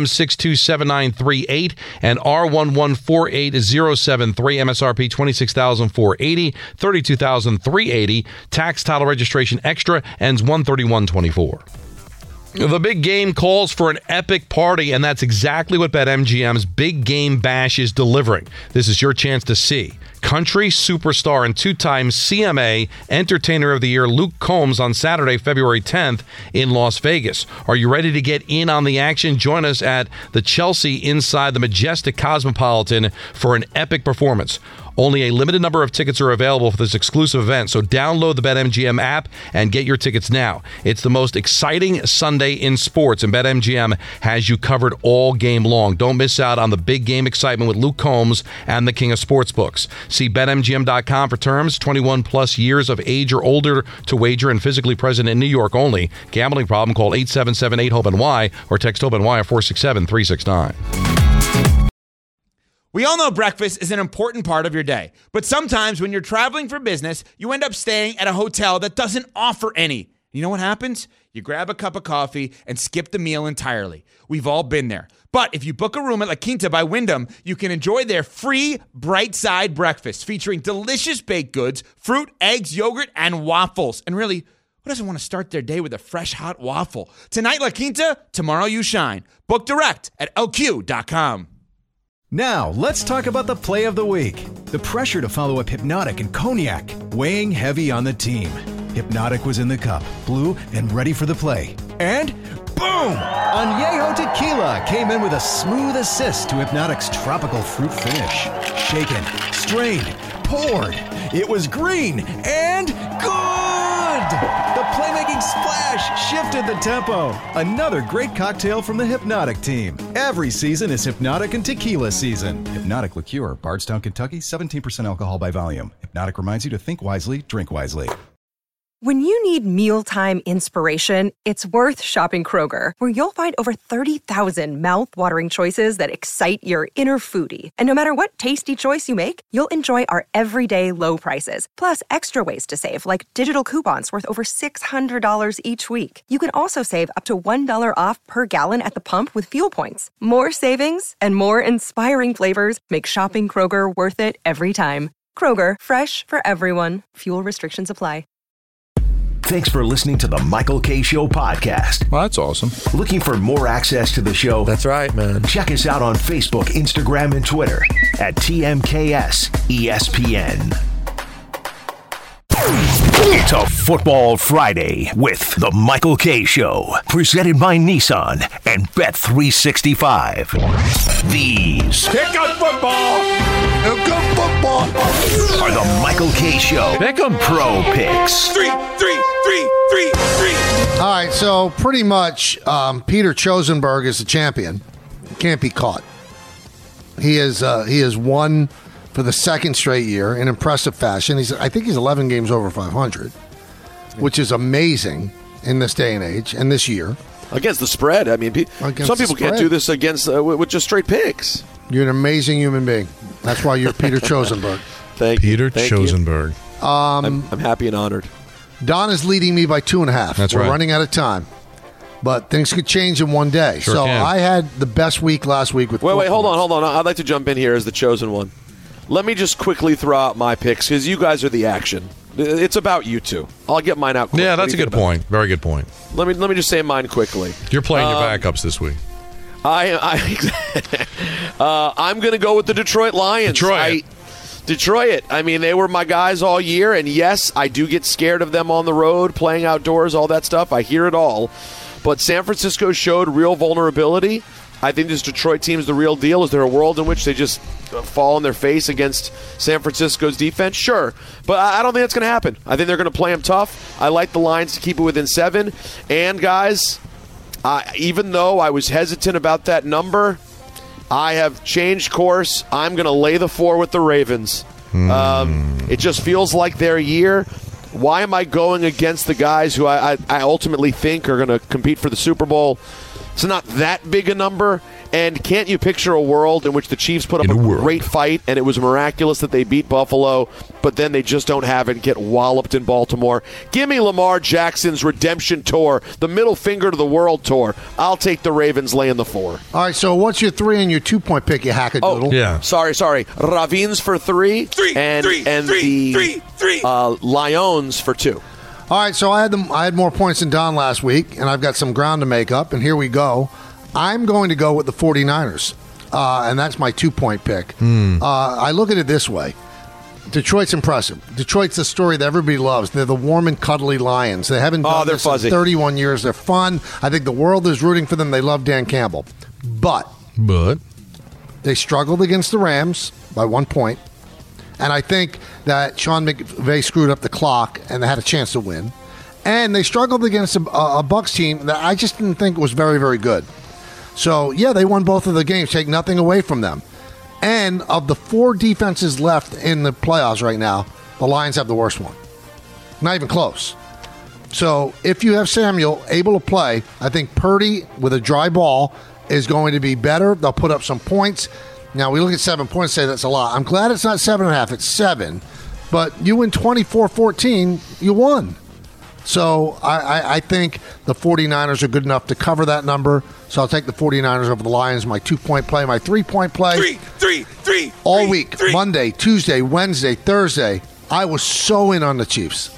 RM627938 and R1148073. MSRP $26,480, $32,380. Tax, title, registration extra. Ends 1/31/24. The big game calls for an epic party, and that's exactly what BetMGM's Big Game Bash is delivering. This is your chance to see country superstar and 2-time CMA Entertainer of the Year Luke Combs on Saturday, February 10th in Las Vegas. Are you ready to get in on the action? Join us at the Chelsea inside the majestic Cosmopolitan for an epic performance. Only a limited number of tickets are available for this exclusive event, so download the BetMGM app and get your tickets now. It's the most exciting Sunday in sports, and BetMGM has you covered all game long. Don't miss out on the big game excitement with Luke Combs and the King of Sportsbooks. See BetMGM.com for terms. 21 plus years of age or older to wager and physically present in New York only. Gambling problem? Call 877-8-HOPE-NY or text HOPE-NY at 467-369. We all know breakfast is an important part of your day, but sometimes when you're traveling for business, you end up staying at a hotel that doesn't offer any. You know what happens? You grab a cup of coffee and skip the meal entirely. We've all been there. But if you book a room at La Quinta by Wyndham, you can enjoy their free Bright Side breakfast featuring delicious baked goods, fruit, eggs, yogurt, and waffles. And really, who doesn't want to start their day with a fresh, hot waffle? Tonight, La Quinta, tomorrow you shine. Book direct at LQ.com. Now, let's talk about the play of the week. The pressure to follow up Hypnotic and Cognac, weighing heavy on the team. Hypnotic was in the cup, blue, and ready for the play. And boom! Añejo Tequila came in with a smooth assist to Hypnotic's tropical fruit finish. Shaken, strained, poured. It was green and good! The playmaking Splash shifted the tempo. Another great cocktail from the Hypnotic team. Every season is Hypnotic and Tequila season. Hypnotic Liqueur, Bardstown, Kentucky, 17% alcohol by volume. Hypnotic reminds you to think wisely, drink wisely. When you need mealtime inspiration, it's worth shopping Kroger, where you'll find over 30,000 mouth-watering choices that excite your inner foodie. And no matter what tasty choice you make, you'll enjoy our everyday low prices, plus extra ways to save, like digital coupons worth over $600 each week. You can also save up to $1 off per gallon at the pump with fuel points. More savings and more inspiring flavors make shopping Kroger worth it every time. Kroger, fresh for everyone. Fuel restrictions apply. Thanks for listening to the Michael K. Show podcast. Well, that's awesome. Looking for more access to the show? That's right, man. Check us out on Facebook, Instagram, and Twitter at TMKS ESPN. It's a Football Friday with the Michael K. Show, presented by Nissan and Bet365. These Pick up football. are the Michael K. Show Pick'em Pro Picks. Three. All right, so pretty much Peter Chosenberg is the champion. Can't be caught. He has won for the second straight year in impressive fashion. I think he's 11 games over 500, which is amazing in this day and age and this year. Against the spread. I mean, some people can't do this against with just straight picks. You're an amazing human being. That's why you're Peter Chosenberg. Thank you. Peter Chosenberg. I'm happy and honored. Don is leading me by 2.5. That's We're right. running out of time. But things could change in one day. Sure so can. I had the best week last week with Wait, hold on. I'd like to jump in here as the chosen one. Let me just quickly throw out my picks because you guys are the action. It's about you two. I'll get mine out quick. Yeah, that's a good point. Very good point. Let me just say mine quickly. You're playing your backups this week. I'm going to go with the Detroit Lions. Detroit. I mean, they were my guys all year, and yes, I do get scared of them on the road, playing outdoors, all that stuff. I hear it all. But San Francisco showed real vulnerability. I think this Detroit team's the real deal. Is there a world in which they just fall on their face against San Francisco's defense? Sure. But I don't think that's going to happen. I think they're going to play them tough. I like the Lions to keep it within 7. And, guys, even though I was hesitant about that number, I have changed course. I'm going to lay the 4 with the Ravens. It just feels like their year. Why am I going against the guys who I ultimately think are going to compete for the Super Bowl? It's not that big a number. And can't you picture a world in which the Chiefs put up a great fight and it was miraculous that they beat Buffalo, but then they just don't have it and get walloped in Baltimore? Give me Lamar Jackson's redemption tour, the middle finger to the world tour. I'll take the Ravens laying the 4. All right, so what's your 3 and your 2-point pick, you hackadoodle? Oh, yeah. Sorry. Ravines for 3. The Lions for 2. All right, so I had more points than Don last week, and I've got some ground to make up, and here we go. I'm going to go with the 49ers, and that's my 2-point pick. I look at it this way. Detroit's impressive. Detroit's the story that everybody loves. They're the warm and cuddly Lions. They haven't done this in 31 years. They're fun. I think the world is rooting for them. They love Dan Campbell. But they struggled against the Rams by 1 point. And I think that Sean McVay screwed up the clock, and they had a chance to win. And they struggled against a Bucs team that I just didn't think was very, very good. So, yeah, they won both of the games. Take nothing away from them. And of the 4 defenses left in the playoffs right now, the Lions have the worst one. Not even close. So, if you have Samuel able to play, I think Purdy with a dry ball is going to be better. They'll put up some points. Now, we look at 7 points and say that's a lot. I'm glad it's not 7.5. It's 7. But you win 24-14, you won. So I think the 49ers are good enough to cover that number. So I'll take the 49ers over the Lions. My 2-point play, my 3-point play. Three. All week, Monday, Tuesday, Wednesday, Thursday, I was so in on the Chiefs.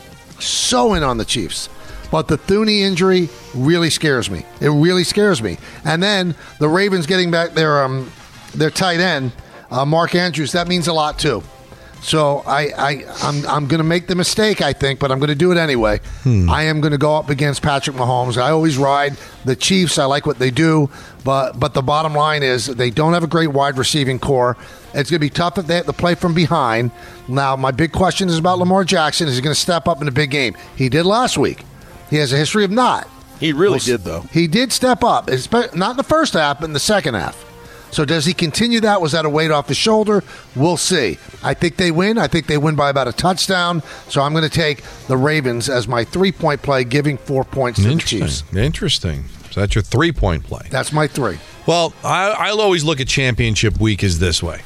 But the Thuney injury really scares me. It really scares me. And then the Ravens getting back their tight end, Mark Andrews, that means a lot too. So I'm going to make the mistake, I think, but I'm going to do it anyway. I am going to go up against Patrick Mahomes. I always ride the Chiefs. I like what they do, but the bottom line is they don't have a great wide receiving core. It's going to be tough if they have to play from behind. Now, my big question is about Lamar Jackson. Is he going to step up in a big game? He did last week. He has a history of not. He really did, though. He did step up, not in the first half, but in the second half. So does he continue that? Was that a weight off his shoulder? We'll see. I think they win. I think they win by about a touchdown. So I'm going to take the Ravens as my 3-point play, giving 4 points to the Chiefs. Interesting. So that's your 3-point play. That's my 3. Well, I'll always look at championship week as this way.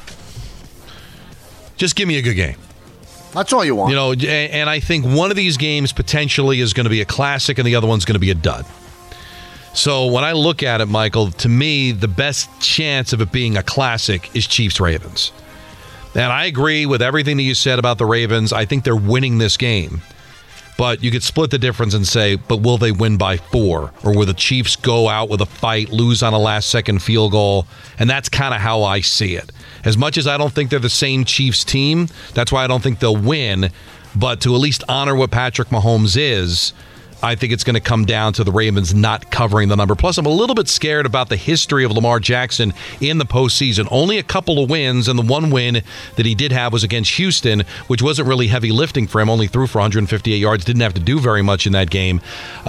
Just give me a good game. That's all you want. And I think one of these games potentially is going to be a classic and the other one's going to be a dud. So when I look at it, Michael, to me, the best chance of it being a classic is Chiefs-Ravens. And I agree with everything that you said about the Ravens. I think they're winning this game. But you could split the difference and say, but will they win by 4? Or will the Chiefs go out with a fight, lose on a last-second field goal? And that's kind of how I see it. As much as I don't think they're the same Chiefs team, that's why I don't think they'll win. But to at least honor what Patrick Mahomes is, I think it's going to come down to the Ravens not covering the number. Plus, I'm a little bit scared about the history of Lamar Jackson in the postseason. Only a couple of wins, and the one win that he did have was against Houston, which wasn't really heavy lifting for him. Only threw for 158 yards, didn't have to do very much in that game.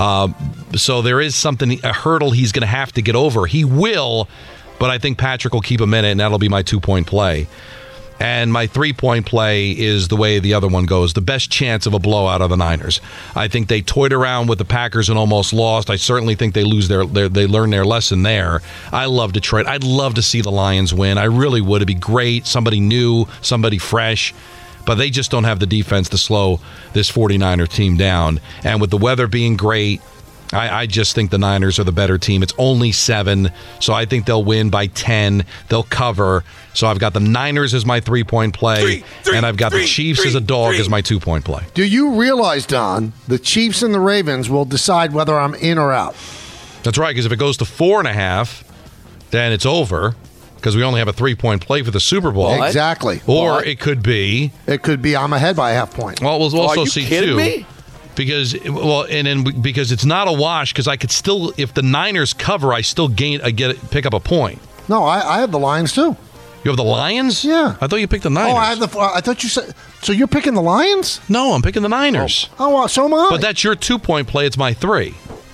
So there is a hurdle he's going to have to get over. He will, but I think Patrick will keep him in it, and that'll be my 2-point play. And my 3-point play is the way the other one goes. The best chance of a blowout are the Niners. I think they toyed around with the Packers and almost lost. I certainly think they learn their lesson there. I love Detroit. I'd love to see the Lions win. I really would. It'd be great. Somebody new, somebody fresh. But they just don't have the defense to slow this 49er team down. And with the weather being great, I just think the Niners are the better team. It's only 7, so I think they'll win by 10. They'll cover. So I've got the Niners as my 3-point play, and I've got the Chiefs as a dog as my 2-point play. Do you realize, Don, the Chiefs and the Ravens will decide whether I'm in or out? That's right, because if it goes to 4.5, then it's over, because we only have a 3-point play for the Super Bowl. Exactly. Or it could be I'm ahead by a half point. Well, we'll also see, too. Me? Because because it's not a wash, because I could still, if the Niners cover, I still pick up a point. No, I have the Lions too. You have the Lions? Yeah. I thought you picked the Niners. I thought you said. So you're picking the Lions? No, I'm picking the Niners. Oh, so am I. But that's your 2-point play. It's my 3.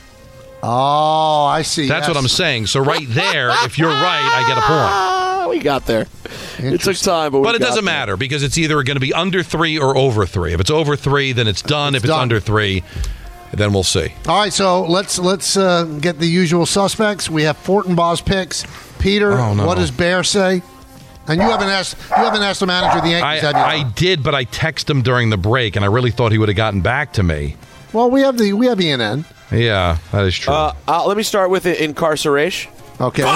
Oh, I see. That's what I'm saying. So right there, if you're right, I get a point. We got there. It took time, but it doesn't matter, because it's either going to be under 3 or over 3. If it's over 3, then it's done. If it's under 3, then we'll see. All right, so let's get the usual suspects. We have Fortinbaugh's picks. Peter, what does Bear say? And you haven't asked the manager of the Yankees, have you? I did, but I texted him during the break, and I really thought he would have gotten back to me. Well, we have ENN. Yeah, that is true. Let me start with incarceration. Okay.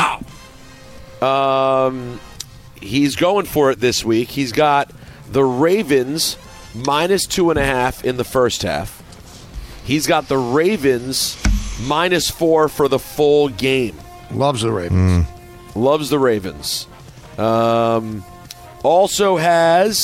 He's going for it this week. He's got the Ravens minus 2.5 in the first half. He's got the Ravens minus 4 for the full game. Loves the Ravens. Loves the Ravens. Also has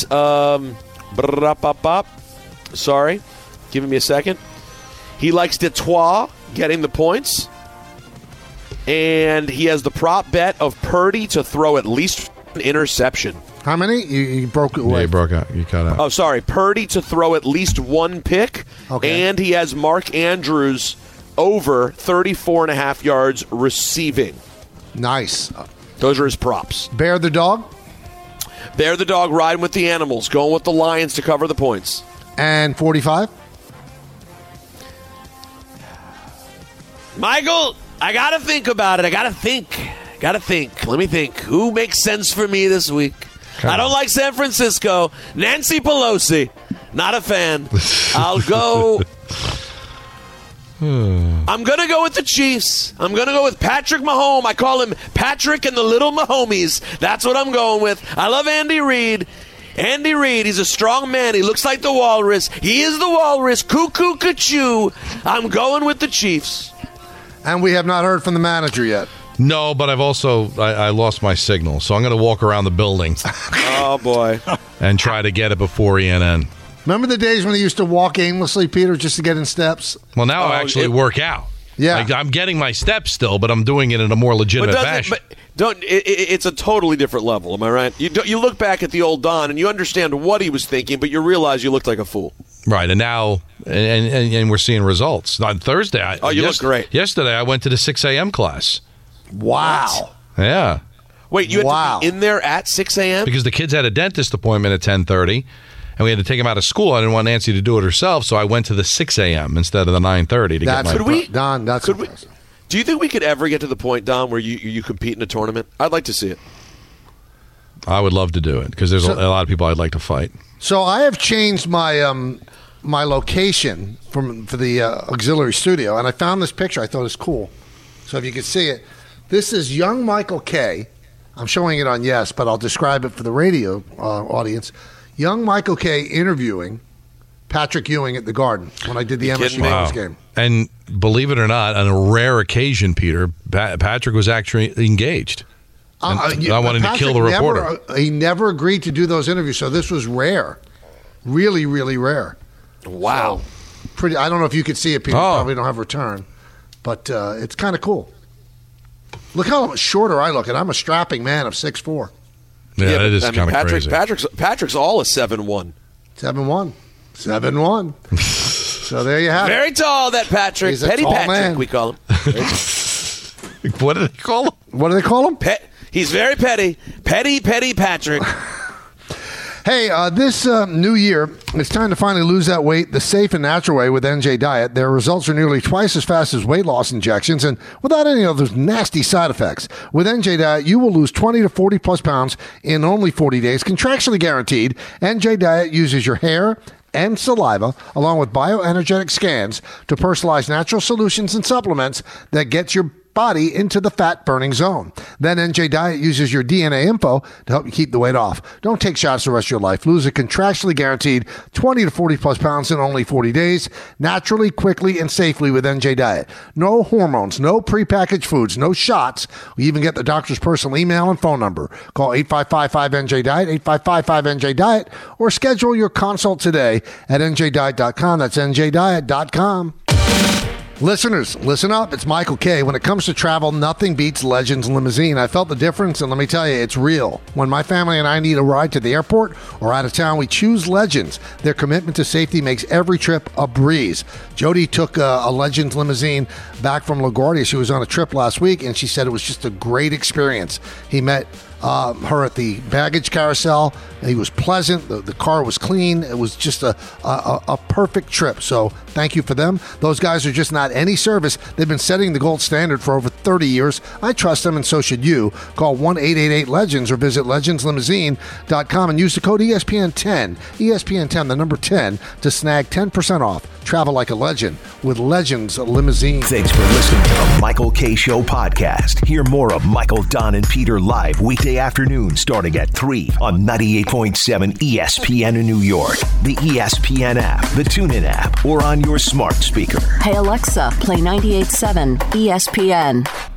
sorry, giving me a second. He likes Detroit getting the points. And he has the prop bet of Purdy to throw at least an interception. How many? You broke it away. Yeah, you broke out. You cut out. Oh, sorry. Purdy to throw at least 1 pick. Okay. And he has Mark Andrews over 34.5 yards receiving. Nice. Those are his props. Bear the dog? Bear the dog riding with the animals, going with the Lions to cover the points. And 45? Michael, I got to think about it. I got to think. Let me think. Who makes sense for me this week? I don't like San Francisco. Nancy Pelosi. Not a fan. I'll go. I'm going to go with the Chiefs. I'm going to go with Patrick Mahomes. I call him Patrick and the Little Mahomies. That's what I'm going with. I love Andy Reid. Andy Reid, he's a strong man. He looks like the walrus. He is the walrus. Cuckoo, cuckoo. I'm going with the Chiefs. And we have not heard from the manager yet. No, but I've also I lost my signal, so I'm going to walk around the building. Oh, boy. And try to get it before ENN. Remember the days when he used to walk aimlessly, Peter, just to get in steps? Well, now I actually work out. Yeah. Like, I'm getting my steps still, but I'm doing it in a more legitimate fashion. It's a totally different level, am I right? You look back at the old Don, and you understand what he was thinking, but you realize you looked like a fool. Right, and now and we're seeing results. On Thursday, you look great. Yesterday, I went to the 6 a.m. class. Wow. Yeah. Wait, you had to be in there at 6 a.m.? Because the kids had a dentist appointment at 10:30, and we had to take them out of school. I didn't want Nancy to do it herself, so I went to the 6 a.m. instead of the 9:30 to get my... Don, that's impressive. Do you think we could ever get to the point, Don, where you compete in a tournament? I'd like to see it. I would love to do it, because there's a lot of people I'd like to fight. So I have changed my my location for the auxiliary studio, and I found this picture. I thought it was cool. So if you could see it, this is young Michael Kay. I'm showing it on Yes, but I'll describe it for the radio audience. Young Michael Kay interviewing Patrick Ewing at the Garden when I did the MSU Bengals game. And believe it or not, on a rare occasion, Peter, Patrick was actually engaged. I wanted to kill the reporter. He never agreed to do those interviews, so this was rare. Really, really rare. Wow. So, pretty. I don't know if you could see it, Peter. Probably don't have return. But it's kind of cool. Look how much shorter I look, and I'm a strapping man of 6'4". Yeah, that is kind of crazy. Patrick's all a 7'1". 7'1". 7'1". So there you have it. Very tall, that Patrick. He's a Petty tall Patrick, man. we call him. What do they call him? What do they call him? He's very petty. Petty Patrick. Hey, this new year, it's time to finally lose that weight the safe and natural way with NJ Diet. Their results are nearly twice as fast as weight loss injections and without any of those nasty side effects. With NJ Diet, you will lose 20 to 40 plus pounds in only 40 days, contractually guaranteed. NJ Diet uses your hair and saliva, along with bioenergetic scans, to personalize natural solutions and supplements that get your body into the fat-burning zone. Then NJ Diet uses your DNA info to help you keep the weight off. Don't take shots the rest of your life. Lose a contractually guaranteed 20 to 40 plus pounds in only 40 days, naturally, quickly, and safely with NJ Diet. No hormones, no prepackaged foods, no shots. We even get the doctor's personal email and phone number. Call 855-5NJ-DIET, 855-5NJ-DIET, or schedule your consult today at njdiet.com. That's njdiet.com. Listeners, listen up. It's Michael Kay. When it comes to travel, nothing beats Legends Limousine. I felt the difference, and let me tell you, it's real. When my family and I need a ride to the airport or out of town, we choose Legends. Their commitment to safety makes every trip a breeze. Jody took a Legends Limousine back from LaGuardia. She was on a trip last week, and she said it was just a great experience. He met her at the baggage carousel. He was pleasant. The car was clean. It was just a perfect trip. So thank you for them. Those guys are just not any service. They've been setting the gold standard for over 30 years. I trust them, and so should you. Call 1-888-LEGENDS or visit legendslimousine.com and use the code ESPN10, ESPN10, the number 10, to snag 10% off. Travel like a legend with Legends Limousine. Thanks for listening to the Michael Kay Show podcast. Hear more of Michael, Don, and Peter live weekday afternoon starting at 3 on 98.7 ESPN in New York, the ESPN app, the TuneIn app, or on your smart speaker. Hey, Alexa, play 98.7 ESPN.